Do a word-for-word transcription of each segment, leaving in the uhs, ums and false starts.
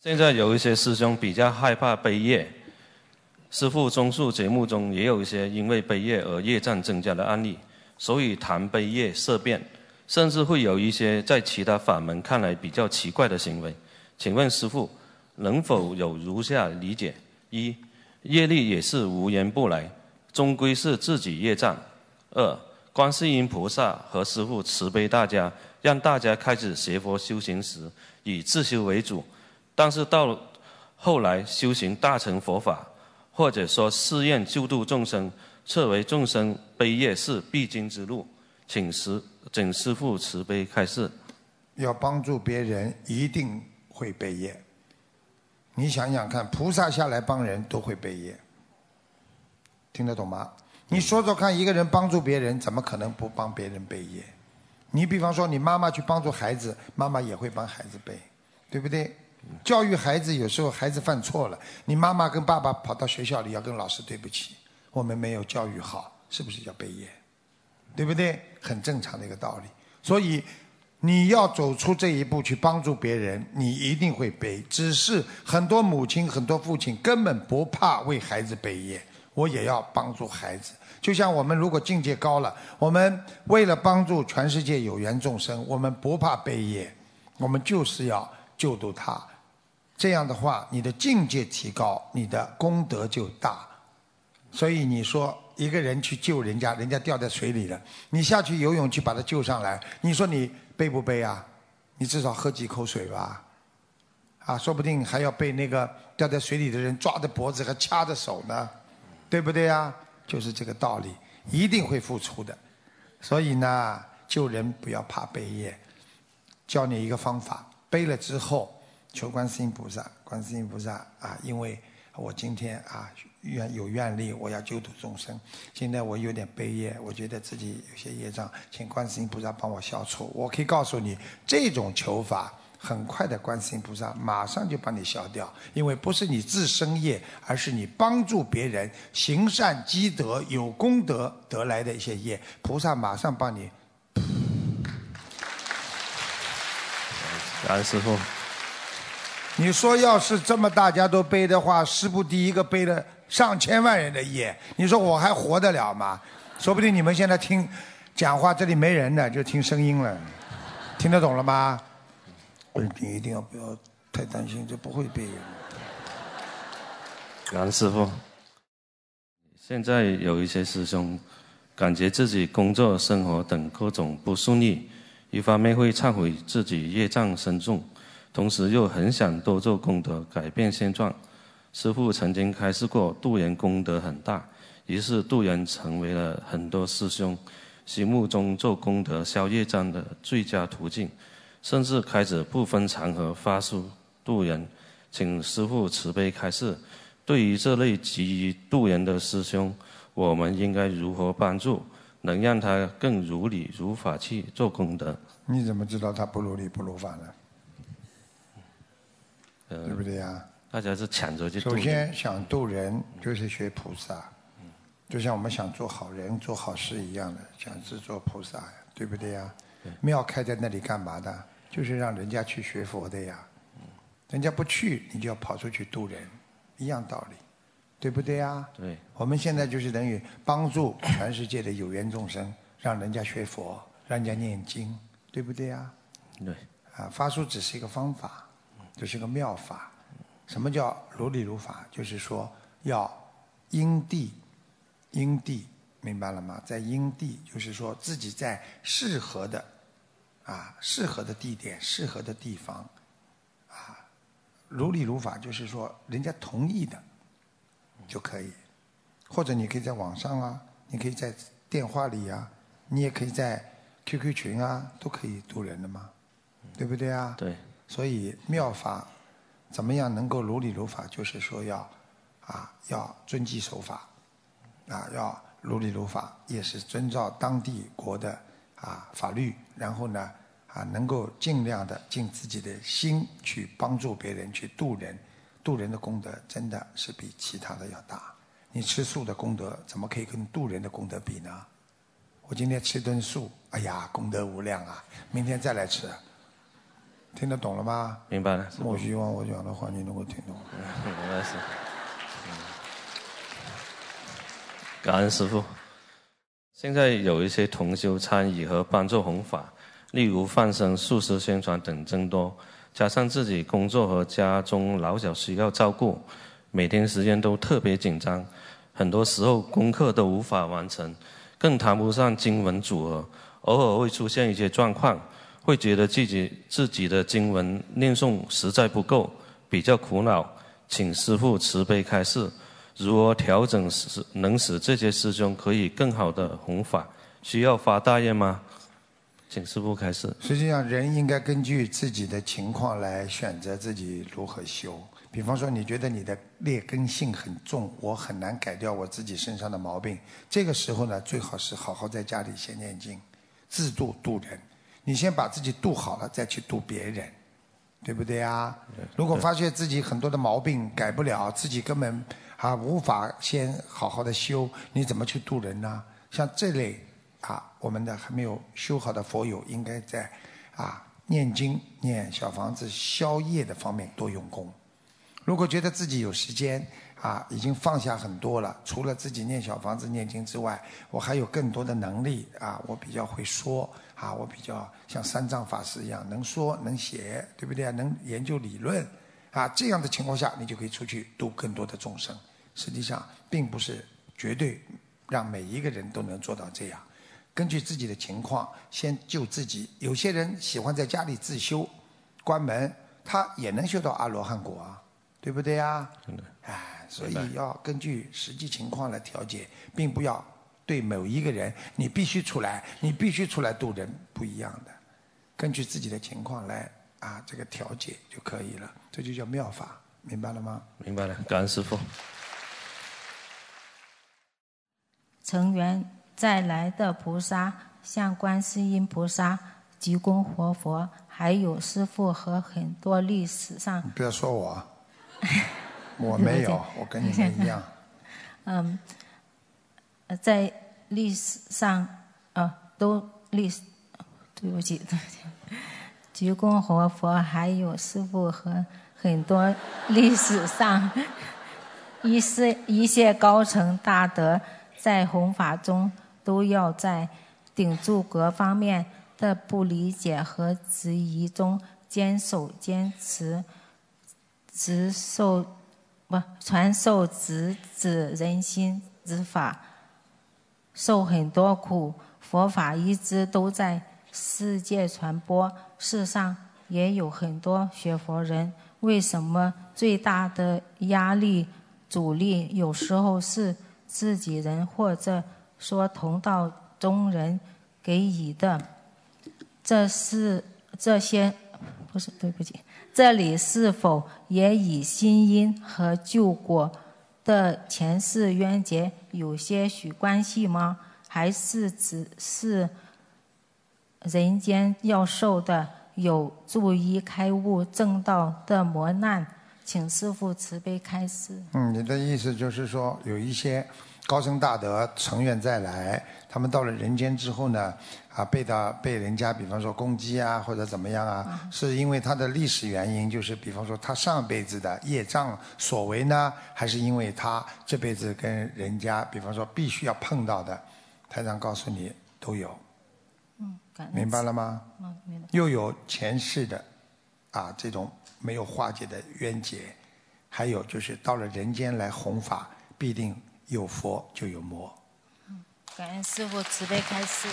现在有一些师兄比较害怕背业，师父综述节目中也有一些因为背业而业障增加的案例，所以谈背业色变，甚至会有一些在其他法门看来比较奇怪的行为。请问师父，能否有如下理解：一、业力也是无缘不来，终归是自己业障；二、观世音菩萨和师父慈悲大家，让大家开始学佛修行时以自修为主，但是到后来修行大乘佛法，或者说誓愿救度众生，测为众生悲业是必经之路。请师请师父慈悲开示。 要帮助别人，一定会背业。你想想看，菩萨下来帮人都会背业，听得懂吗？你说说看，一个人帮助别人，怎么可能不帮别人背业？你比方说，你妈妈去帮助孩子，妈妈也会帮孩子背，对不对？教育孩子，有时候孩子犯错了，你妈妈跟爸爸跑到学校里要跟老师对不起，我们没有教育好，是不是要背业？对不对？很正常的一个道理。所以你要走出这一步去帮助别人，你一定会背。只是很多母亲、很多父亲根本不怕为孩子背业，我也要帮助孩子。就像我们如果境界高了，我们为了帮助全世界有缘众生，我们不怕背业，我们就是要救度他。这样的话，你的境界提高，你的功德就大。所以你说一个人去救人家，人家掉在水里了，你下去游泳去把他救上来，你说你背不背啊？你至少喝几口水吧。啊，说不定还要被那个掉在水里的人抓着脖子和掐着手呢，对不对啊？就是这个道理，一定会付出的。所以呢，救人不要怕背业。教你一个方法，背了之后求观世音菩萨，观世音菩萨啊，因为我今天啊愿有愿力，我要救度众生。现在我有点背业，我觉得自己有些业障，请观世音菩萨帮我消除。我可以告诉你，这种求法很快的，观世音菩萨马上就帮你消掉，因为不是你自身业，而是你帮助别人行善积德有功德得来的一些业，菩萨马上帮你。 感恩师父。 你说要是这么大家都背的话，师父第一个背了上千万人的业，你说我还活得了吗？说不定你们现在听讲话，这里没人呢，就听声音了，听得懂了吗？你一定要不要太担心，这不会背。 感恩师父。现在有一些师兄感觉自己工作、生活等各种不顺利，一方面会忏悔自己业障深重，同时又很想多做功德，改变现状。师父曾经开示过，渡人功德很大，于是渡人成为了很多师兄心目中做功德消业障的最佳途径，甚至开始不分场合发书渡人。请师父慈悲开示，对于这类急于渡人的师兄，我们应该如何帮助，能让他更如理如法去做功德？ 你怎么知道他不如理不如法呢？ 呃、 对不对呀？ 大家是抢着去渡。 首先想渡人就是学菩萨，就像我们想做好人做好事一样的，想是做菩萨，对不对呀？庙开在那里干嘛的？就是让人家去学佛的呀。人家不去，你就要跑出去渡人，一样道理，对不对呀？ 对。 我们现在就是等于帮助全世界的有缘众生，让人家学佛，让人家念经，对不对呀？ 对。 啊，发书只是一个方法，这是个妙法。什么叫如理如法？就是说要因地，因地，明白了吗？在因地，就是说自己在适合的啊，适合的地点、适合的地方啊，如理如法，就是说人家同意的就可以。或者你可以在网上啊，你可以在电话里啊，你也可以在 Q Q 群啊，都可以渡人的嘛，对不对啊？ 对。 所以妙法怎么样能够如理如法？就是说要啊，要遵纪守法，啊，要如理如法，也是遵照当地国的啊法律，然后呢啊，能够尽量的尽自己的心去帮助别人，去渡人，渡人的功德真的是比其他的要大。你吃素的功德怎么可以跟渡人的功德比呢？我今天吃顿素，哎呀，功德无量啊！明天再来吃。 听得懂了吗？ 明白了。 我希望我讲的话你能够听懂。 原来是。感恩师父。现在有一些同修参与和帮助弘法，例如放生、素食宣传等增多，加上自己工作和家中老小需要照顾，每天时间都特别紧张，很多时候功课都无法完成，更谈不上经文组合，偶尔会出现一些状况，会觉得自己自己的经文念诵实在不够，比较苦恼，请师父慈悲开示，如何调整使能使这些师兄可以更好的弘法？需要发大愿吗？请师父开示。 实际上，人应该根据自己的情况来选择自己如何修。比方说，你觉得你的劣根性很重，我很难改掉我自己身上的毛病，这个时候呢，最好是好好在家里先念经，自度度人。你先把自己度好了，再去度别人，对不对啊？如果发现自己很多的毛病改不了，自己根本啊无法先好好的修，你怎么去度人呢？像这类啊，我们的还没有修好的佛友，应该在啊念经、念小房子、消业的方面多用功。如果觉得自己有时间啊，已经放下很多了，除了自己念小房子、念经之外，我还有更多的能力啊，我比较会说啊，我比较像三藏法师一样能说能写，对不对？能研究理论啊，这样的情况下，你就可以出去度更多的众生。实际上，并不是绝对让每一个人都能做到这样。根据自己的情况，先救自己。有些人喜欢在家里自修，关门，他也能修到阿罗汉果啊。对不对呀？哎，所以要根据实际情况来调节，并不要对某一个人你必须出来，你必须出来度人，不一样的。根据自己的情况来啊，这个调节就可以了，这就叫妙法，明白了吗？ 明白了，感恩师父。 成缘再来的菩萨，像观世音菩萨、济公活佛，还有师父和很多历史上。 你不要说我。我没有，我跟你们一样。 嗯，在历史上，呃，都历史，对不起，对不起，济公活佛还有师父和很多历史上一些一些高层大德，在弘法中都要在顶住各方面的不理解和质疑中坚守坚持。直受不传授直指人心之法，受很多苦，佛法一直都在世界传播。世上也有很多学佛人，为什么最大的压力阻力有时候是自己人或者说同道中人给予的？这是这些不是对不起。这里是否也与心因和救果的前世冤结有些许关系吗？还是只是人间要受的有助于开悟正道的磨难？请师父慈悲开示。 嗯，你的意思就是说，有一些高僧大德成愿再来，他们到了人间之后呢，啊，被到被人家比方说攻击啊，或者怎么样啊，嗯、是因为他的历史原因，就是比方说他上辈子的业障所为呢，还是因为他这辈子跟人家比方说必须要碰到的，台长告诉你都有。 嗯， 明白了吗？ 嗯，明白。 又有前世的啊这种没有化解的冤结，还有就是到了人间来弘法，必定有佛就有魔。 嗯，感恩师父慈悲开示。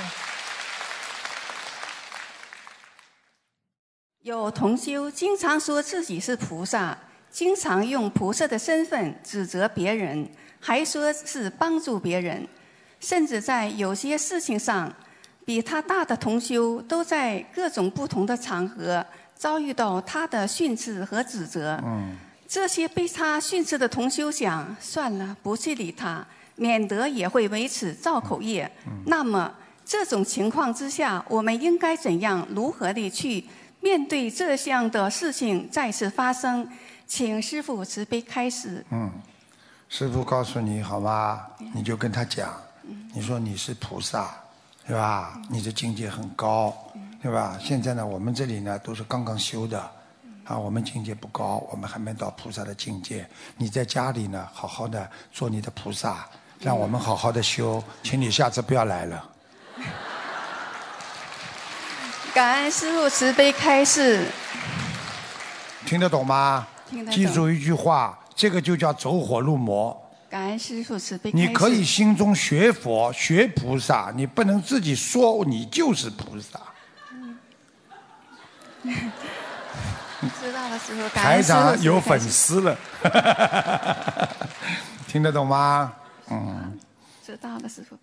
有同修经常说自己是菩萨，经常用菩萨的身份指责别人，还说是帮助别人，甚至在有些事情上，比他大的同修都在各种不同的场合遭遇到他的训斥和指责。 嗯， 这些被他训斥的同修想，算了，不去理他，免得也会为此造口业。 嗯、 那么这种情况之下，我们应该怎样如何的去面对这样的事情再次发生？请师父慈悲开示。 嗯，师父告诉你好吗？你就跟他讲，你说你是菩萨，是吧？你的境界很高， 对吧？现在呢，我们这里呢都是刚刚修的，啊，我们境界不高，我们还没到菩萨的境界。你在家里呢，好好的做你的菩萨，让我们好好的修，请你下次不要来了。 感恩师父慈悲开示。 听得懂吗？ 听得懂。 记住一句话，这个就叫走火入魔。 感恩师父慈悲开示。 你可以心中学佛学菩萨，你不能自己说你就是菩萨。 知道了，师父。感恩师父台长有粉丝了，听得懂吗？嗯。 知道了，师父。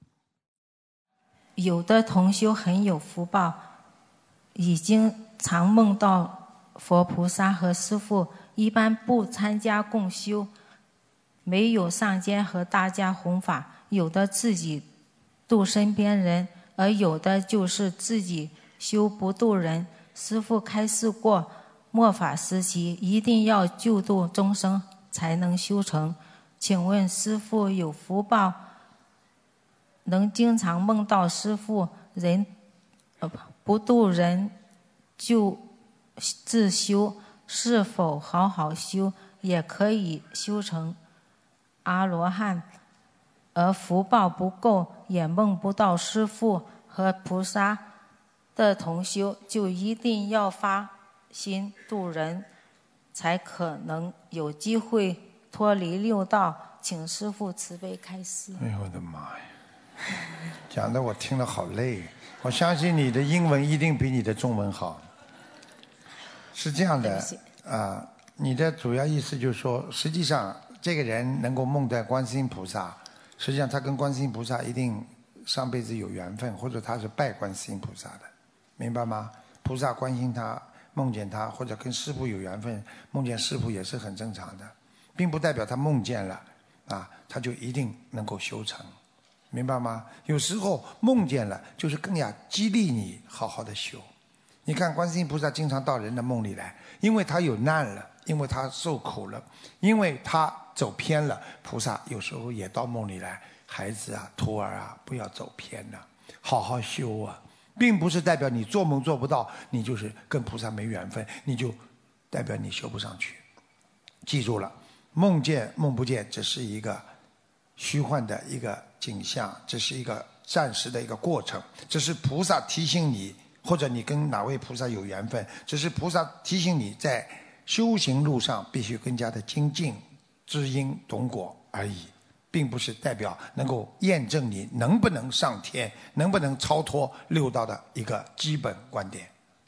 有的同修很有福报，已经常梦到佛菩萨和师父，一般不参加共修，没有上监和大家弘法，有的自己度身边人，而有的就是自己修不度人。师父开示过，末法时期一定要救度众生才能修成。请问师父有福报，能经常梦到师父，人呃不度人就自修，是否好好修也可以修成阿罗汉？而福报不够，也梦不到师父和菩萨的同修，就一定要发心度人，才可能有机会脱离六道。请师父慈悲开示。 哎呦我的妈呀！讲的我听了好累。我相信你的英文一定比你的中文好。是这样的啊、呃，你的主要意思就是说，实际上这个人能够梦到观世音菩萨，实际上他跟观世音菩萨一定上辈子有缘分，或者他是拜观世音菩萨的，明白吗？菩萨关心他，梦见他，或者跟师父有缘分，梦见师父也是很正常的，并不代表他梦见了啊，他就一定能够修成。明白吗？有时候梦见了，就是更加激励你好好的修。你看观世音菩萨经常到人的梦里来，因为他有难了，因为他受苦了，因为他走偏了，菩萨有时候也到梦里来，孩子啊、徒儿啊，不要走偏了，好好修啊，并不是代表你做梦做不到，你就是跟菩萨没缘分，你就代表你修不上去。记住了，梦见梦不见只是一个虚幻的一个景象，这是一个暂时的一个过程，这是菩萨提醒你，或者你跟哪位菩萨有缘分，只是菩萨提醒你在修行路上必须更加的精进，知因懂果而已，并不是代表能够验证你能不能上天，能不能超脱六道的一个基本观点。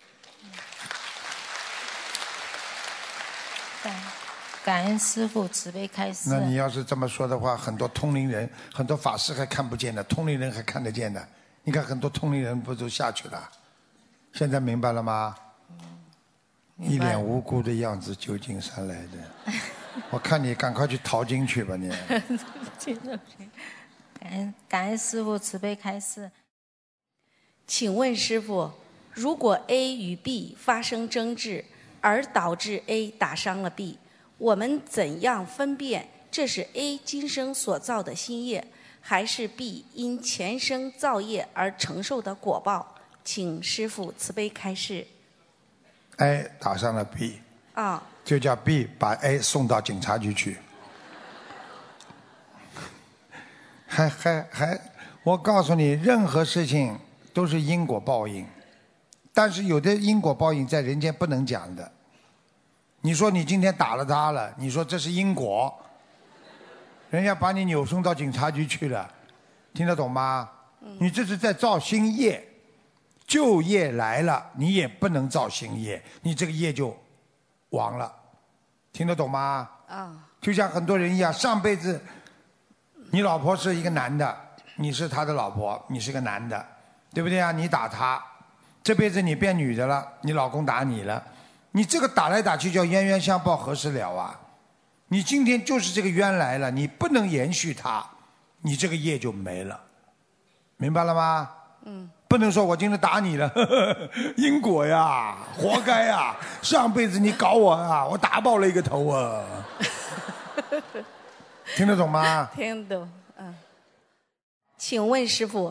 感恩师父慈悲开示。 那你要是这么说的话，很多通灵人，很多法师还看不见的，通灵人还看得见的。你看很多通灵人不都下去了？现在明白了吗？嗯、一脸无辜的样子，旧金山来的。我看你赶快去淘金去吧，你。 感恩感恩师父慈悲开示。 请问师父，如果 A 与 B 发生争执，而导致 A 打伤了 B，我们怎样分辨这是 A 今生所造的新业，还是 B 因前生造业而承受的果报？请师父慈悲开示。 A 打伤了 B， 啊， 就叫 B 把 A 送到警察局去。还还还，我告诉你，任何事情都是因果报应，但是有的因果报应在人间不能讲的。你说你今天打了他了，你说这是因果，人家把你扭送到警察局去了，听得懂吗？你这是在造新业，旧业来了，你也不能造新业，你这个业就亡了，听得懂吗？ 啊， 就像很多人一样，上辈子你老婆是一个男的，你是他的老婆，你是个男的，对不对啊？你打他，这辈子你变女的了，你老公打你了。你这个打来打去叫冤冤相报何时了啊？你今天就是这个冤来了，你不能延续它，你这个业就没了，明白了吗？ 嗯。 不能说我今天打你了，呵呵，因果呀，活该呀，上辈子你搞我啊，我打爆了一个头啊。听得懂吗？ 听懂，嗯。请问师父，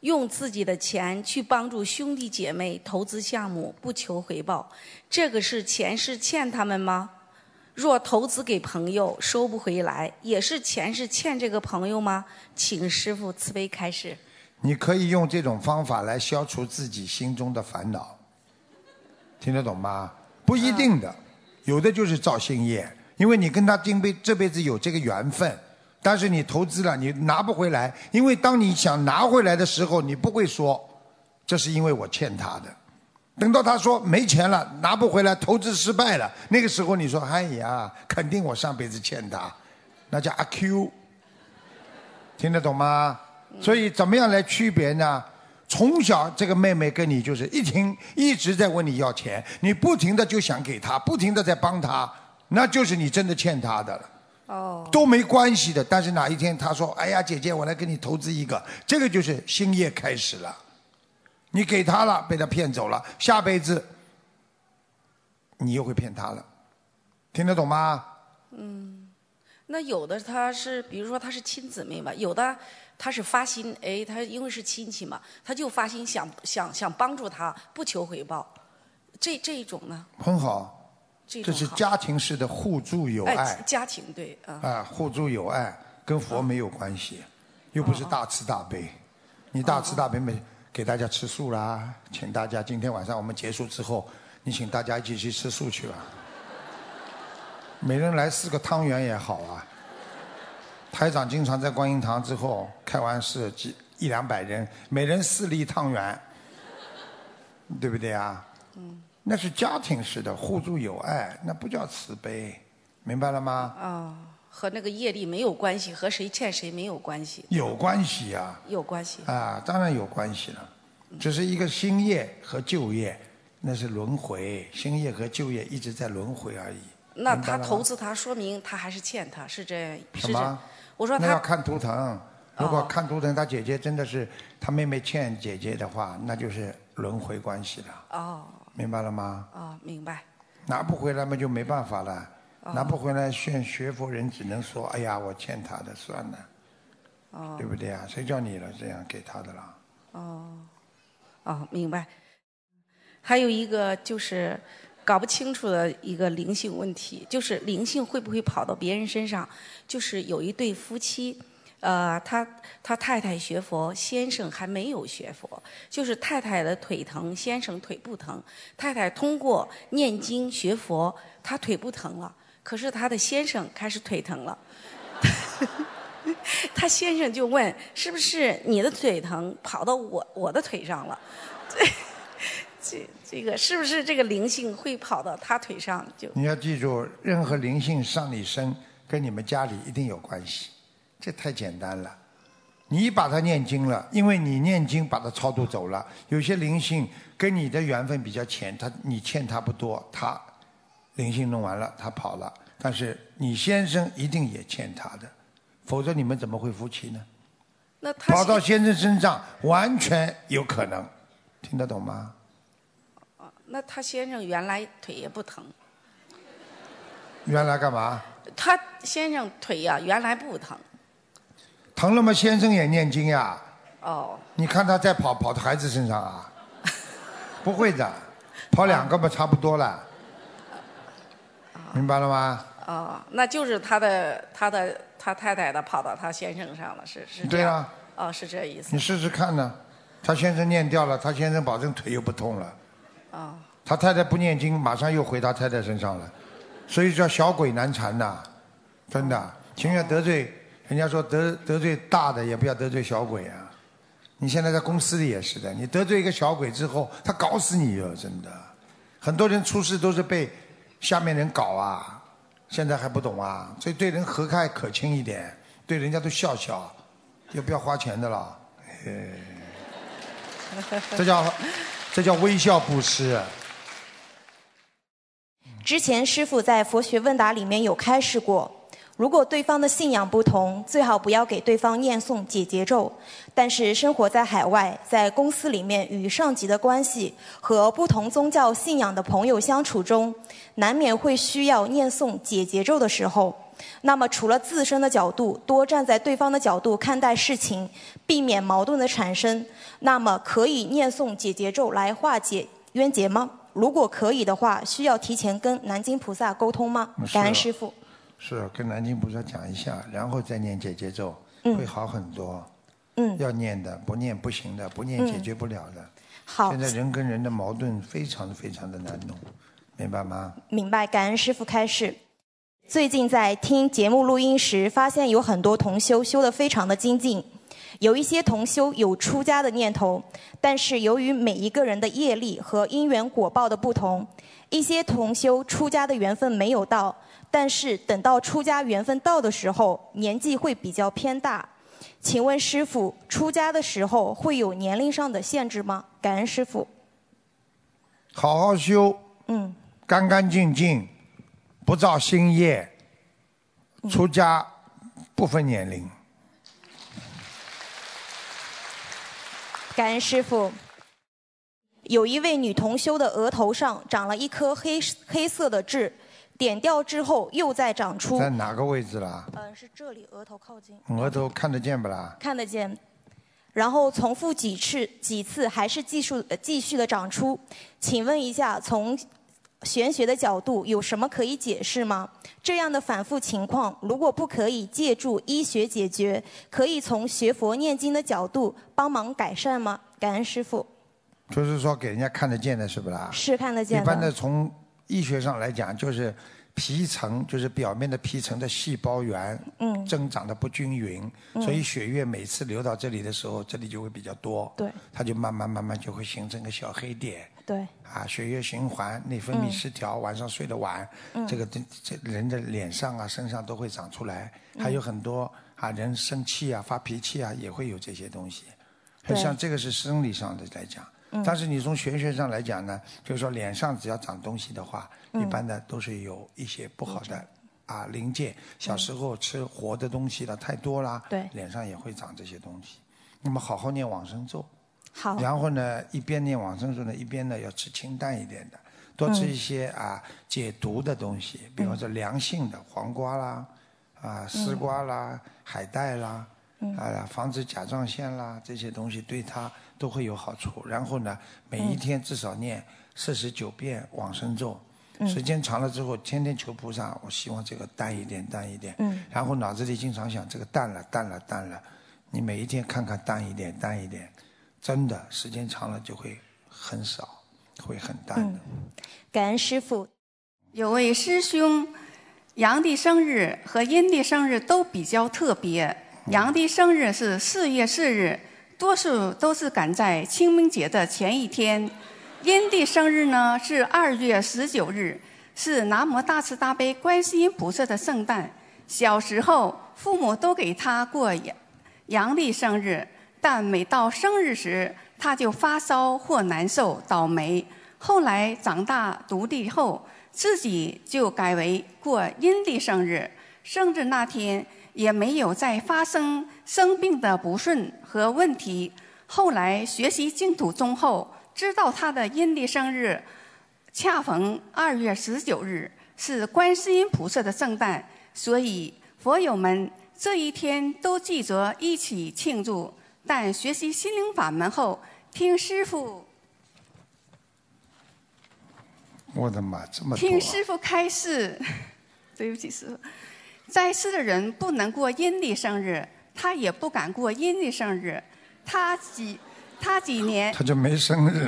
用自己的钱去帮助兄弟姐妹投资项目，不求回报，这个是前世欠他们吗？若投资给朋友收不回来，也是前世欠这个朋友吗？请师父慈悲开示。 你可以用这种方法来消除自己心中的烦恼，听得懂吗？不一定的，有的就是造新业，因为你跟他这辈这辈子有这个缘分，但是你投资了你拿不回来，因为当你想拿回来的时候，你不会说这是因为我欠他的，等到他说没钱了拿不回来，投资失败了，那个时候你说哎呀肯定我上辈子欠他，那叫阿 Q， 听得懂吗？所以怎么样来区别呢？从小这个妹妹跟你就是一听一直在问你要钱，你不停的就想给她，不停的在帮她，那就是你真的欠她的了。 哦， 都没关系的，但是哪一天她说哎呀姐姐我来给你投资一个，这个就是新业开始了，你给她了被她骗走了，下辈子你又会骗她了，听得懂吗？ 嗯，那有的他是比如说他是亲姊妹吧，有的他是发心，哎，他因为是亲戚嘛，他就发心想想想帮助他，不求回报，这这一种呢？ 很好， 这这是家庭式的互助友爱。 哎，家庭对啊。 啊，互助友爱跟佛没有关系，又不是大慈大悲。你大慈大悲没给大家吃素啦，请大家今天晚上我们结束之后，你请大家一起去吃素去吧。每人来四个汤圆也好啊。台长经常在观音堂之后开完事，几一两百人，每人四粒汤圆，对不对啊？ 嗯。 那是家庭式的互助友爱，那不叫慈悲，明白了吗？ 哦，和那个业力没有关系，和谁欠谁没有关系。 有关系呀、啊。 有关系。 啊，当然有关系了，只是一个新业和旧业，那是轮回，新业和旧业一直在轮回而已。 那他投资他，说明他还是欠他，是这什么？ 我说他那要看图腾，如果看图腾，他姐姐真的是他妹妹欠姐姐的话，那就是轮回关系了。 哦。 明白了吗？ 哦，明白。 拿不回来嘛就没办法了， 哦、 拿不回来，学学佛人只能说，哎呀，我欠他的，算了。 哦。 对不对啊？谁叫你了这样给他的啦？ 哦。哦，明白。还有一个就是搞不清楚的一个灵性问题，就是灵性会不会跑到别人身上？就是有一对夫妻。呃，他他太太学佛，先生还没有学佛，就是太太的腿疼，先生腿不疼。太太通过念经学佛，他腿不疼了，可是他的先生开始腿疼了。他先生就问：是不是你的腿疼跑到我我的腿上了？这这个是不是这个灵性会跑到他腿上？就你要记住，任何灵性上你身，跟你们家里一定有关系。这太简单了，你把它念经了，因为你念经把它超度走了。有些灵性跟你的缘分比较浅，他你欠他不多，他灵性弄完了，他跑了，但是你先生一定也欠他的，否则你们怎么会夫妻呢？ 那他跑到先生身上完全有可能，听得懂吗？ 那他先生原来腿也不疼。 原来干嘛？ 他先生腿呀、啊，原来不疼。 疼了吗？先生也念经呀。 哦。 你看他再跑跑到孩子身上啊？不会的，跑两个吧，差不多了。明白了吗？ 哦，那就是他的他的他太太的跑到他先生上了，是是这样。 对啊。 哦，是这意思。 你试试看呢，他先生念掉了，他先生保证腿又不痛了。 哦。 他太太不念经，马上又回他太太身上了，所以叫小鬼难缠呐，真的，情愿得罪。人家说得得罪大的也不要得罪小鬼啊！你现在在公司里也是的，你得罪一个小鬼之后，他搞死你哟！真的，很多人出事都是被下面人搞啊，现在还不懂啊，所以对人和蔼可亲一点，对人家都笑笑，也不要花钱的了，这叫这叫微笑布施。 之前师父在佛学问答里面有开示过。如果对方的信仰不同，最好不要给对方念诵解结咒。但是生活在海外，在公司里面与上级的关系和不同宗教信仰的朋友相处中，难免会需要念诵解结咒的时候。 那么除了自身的角度，多站在对方的角度看待事情，避免矛盾的产生，那么可以念诵解结咒来化解冤结吗？如果可以的话，需要提前跟南京菩萨沟通吗？感恩师父。 是跟南京菩萨讲一下，然后再念解结咒， 嗯、 会好很多。 嗯， 要念的，不念不行的，不念解决不了的。 嗯、好。 现在人跟人的矛盾非常非常的难弄，明白吗？ 明白，感恩师父开示。最近在听节目录音时，发现有很多同修修得非常的精进，有一些同修有出家的念头，但是由于每一个人的业力和因缘果报的不同，一些同修出家的缘分没有到，但是等到出家缘分到的时候，年纪会比较偏大。请问师父，出家的时候会有年龄上的限制吗？感恩师父。 好好修， 嗯， 干干净净，不造新业，出家不分年龄。 感恩师父。有一位女同修的额头上长了一颗黑黑色的痣，点掉之后又再长出。 在哪个位置啦？ 呃，是这里，额头靠近。 额头看得见不啦？ 看得见。然后重复几次，几次还是继续呃继续的长出。请问一下，从玄学的角度有什么可以解释吗？这样的反复情况，如果不可以借助医学解决，可以从学佛念经的角度帮忙改善吗？感恩师父。 就是说给人家看得见的是不啦？ 是看得见的。 一般的从医学上来讲，就是皮层，就是表面的皮层的细胞源， 嗯， 增长的不均匀， 嗯、 所以血液每次流到这里的时候，这里就会比较多， 对， 它就慢慢慢慢就会形成个小黑点， 对， 啊，血液循环、内分泌失调，嗯、晚上睡得晚， 嗯、 这个这这人的脸上啊、身上都会长出来，还有很多啊人生气啊、发脾气啊，也会有这些东西，像这个是生理上的来讲。但是你从玄学上来讲呢，就是说脸上只要长东西的话， 嗯、 一般的都是有一些不好的、嗯、啊临界。小时候吃活的东西了太多啦， 对， 脸上也会长这些东西。那么好好念往生咒， 好。 然后呢，一边念往生咒呢，一边呢要吃清淡一点的，多吃一些、嗯、啊解毒的东西，比方说凉性的黄瓜啦、啊丝瓜啦、嗯、海带啦。啊，防止甲状腺啦，这些东西对它都会有好处。然后呢，每一天至少念四十九遍往生咒，嗯、时间长了之后，天天求菩萨，我希望这个淡一点，淡一点。嗯、然后脑子里经常想，这个淡了，淡了，淡了。你每一天看看淡一点，淡一点，真的时间长了就会很少，会很淡的。 嗯、感恩师父。 有位师兄，阳的生日和阴的生日都比较特别。阳的生日是四月四日，多数都是赶在清明节的前一天。阴的生日呢是二月十九日，是南无大慈大悲观世音菩萨的圣诞。小时候父母都给他过阳历生日，但每到生日时他就发烧或难受倒霉。后来长大独立后，自己就改为过阴历生日。生日那天也没有再发生生病的不顺和问题。后来学习净土宗后，知道他的阴历生日恰逢二月十九日，是观世音菩萨的圣诞，所以佛友们这一天都记着一起庆祝。但学习心灵法门后，听师父， 我的妈，这么多、啊！ 听师父开示，对不起师父。在世的人不能过阴历生日，他也不敢过阴历生日。他几他几年他就没生日。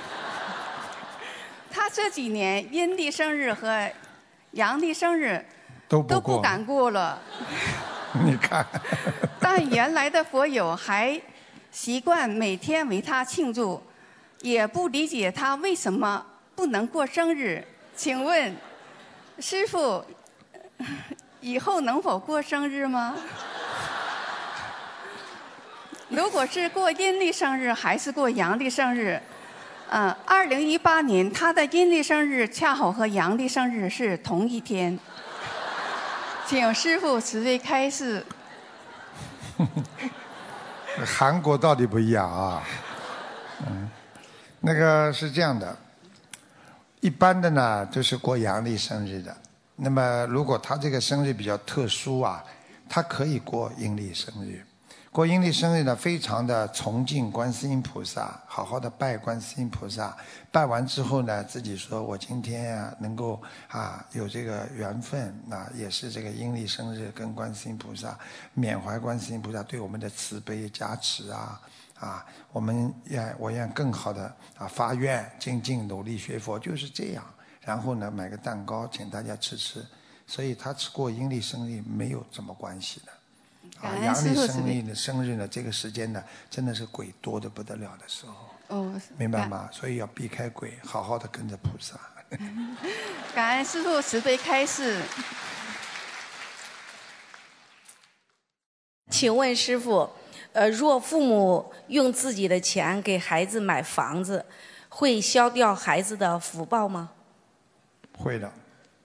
他这几年阴历生日和阳历生日都不都不敢过了。 你看。 但原来的佛友还习惯每天为他庆祝，也不理解他为什么不能过生日。请问师父，以后能否过生日吗？如果是过阴历生日还是过阳历生日？嗯，二零一八年他的阴历生日恰好和阳历生日是同一天，请师父慈悲开示。 韩国到底不一样啊？嗯，那个是这样的，一般的呢都是过阳历生日的。 那么如果他这个生日比较特殊啊，他可以过阴历生日。过阴历生日呢，非常的崇敬观世音菩萨，好好的拜观世音菩萨。拜完之后呢，自己说我今天啊能够啊有这个缘分啊，也是这个阴历生日，跟观世音菩萨缅怀观世音菩萨对我们的慈悲加持啊啊，我们愿我愿更好的啊发愿精进努力学佛，就是这样。然后呢，买个蛋糕请大家吃吃，所以他吃过阴历生日没有什么关系的。啊，阳历生日的生日呢，这个时间呢，真的是鬼多的不得了的时候。 哦， 明白吗？所以要避开鬼，好好的跟着菩萨。 感恩师父慈悲开示。 请问师父，呃，若父母用自己的钱给孩子买房子，会消掉孩子的福报吗？ 会的。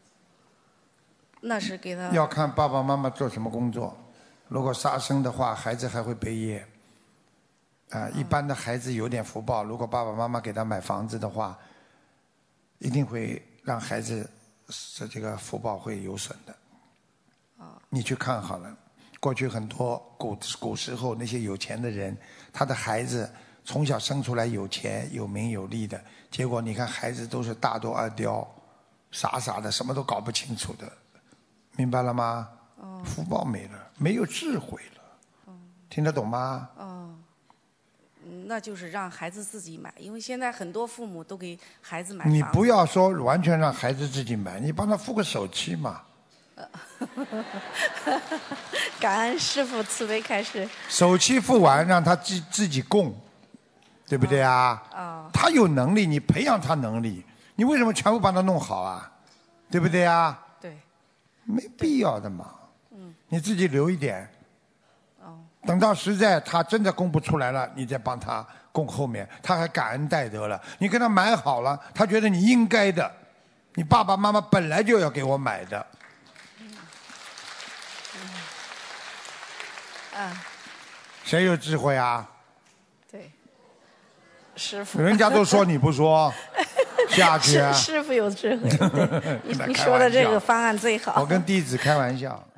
那是给他要看爸爸妈妈做什么工作。如果杀生的话，孩子还会背业。啊、呃，一般的孩子有点福报，如果爸爸妈妈给他买房子的话，一定会让孩子是这个福报会有损的。你去看好了，过去很多古古时候那些有钱的人，他的孩子从小生出来有钱有名有利的，结果你看孩子都是大多二刁，傻傻的，什么都搞不清楚的，明白了吗？哦、福报没了，没有智慧了，哦、听得懂吗？ 哦，那就是让孩子自己买，因为现在很多父母都给孩子买房子。 你不要说完全让孩子自己买，你帮他付个首期嘛。 感恩师父慈悲开示。 首期付完，让他自自己供，对不对啊？ 哦、 他有能力，你培养他能力，你为什么全部帮他弄好啊？对不对啊？ 对。 没必要的嘛。 嗯。 你自己留一点。 哦。 等到实在他真的供不出来了，你再帮他供后面，他还感恩戴德了。你跟他买好了，他觉得你应该的，你爸爸妈妈本来就要给我买的。 啊， 谁有智慧啊？ 对，师父。 人家都说你不说，下去啊。 师父有智慧，你你说的这个方案最好。 我跟弟子开玩笑。